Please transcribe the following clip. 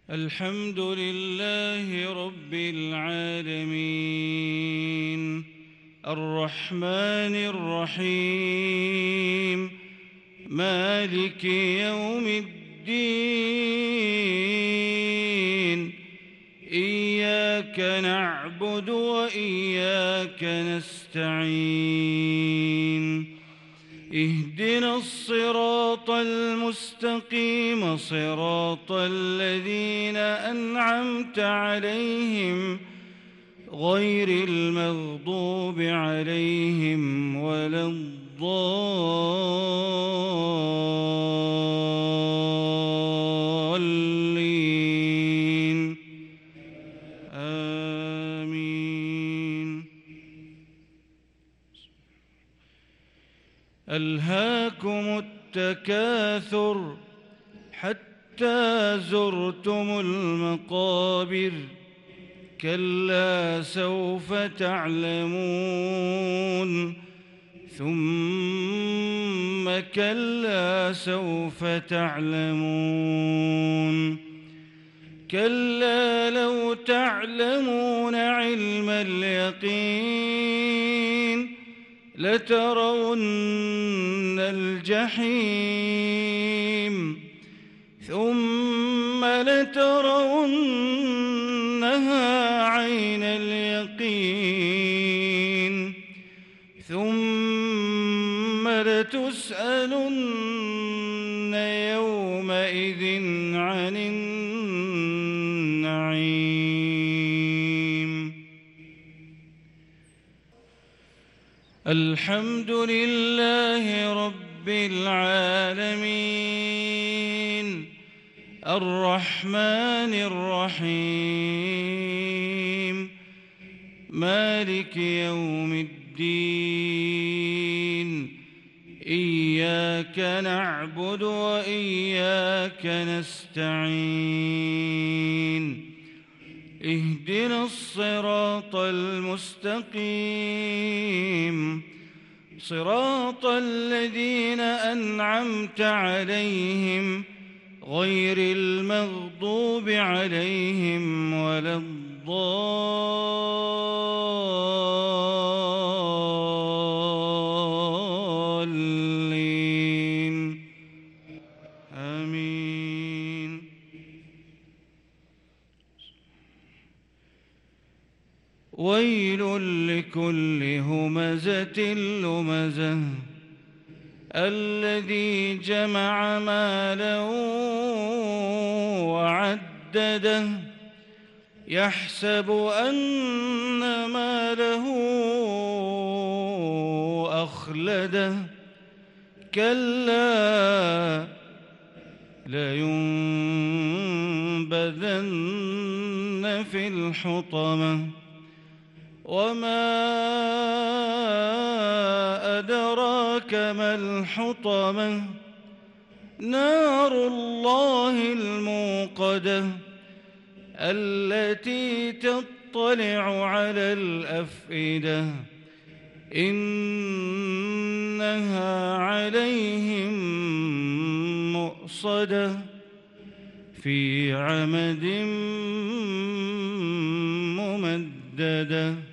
الحمد لله رب العالمين الرحمن الرحيم مالك يوم الدين إياك نعبد وإياك نستعين اهدنا الصراط المستقيم صراط الذين أنعمت عليهم غير المغضوب عليهم ولا الضالين آمين. ألهاكم التكاثر حتى زرتم المقابر كلا سوف تعلمون ثم كلا سوف تعلمون كلا لو تعلمون علم اليقين لترون الجحيم ثم لترونها عين اليقين ثم لتسألن يومئذ عن النعيم. الحمد لله رب العالمين الرحمن الرحيم مالك يوم الدين إياك نعبد وإياك نستعين اهدنا الصراط المستقيم صراط الذين أنعمت عليهم غير المغضوب عليهم ولا الضالين آمين. ويل لكل همزة لمزة الذي جمع مالا وعدده يحسب أن ماله أخلده كلا لينبذن في الحطمة وما أدراك ما الحطمة نار الله الموقدة التي تطلع على الأفئدة إنها عليهم مؤصدة في عمد ممددة.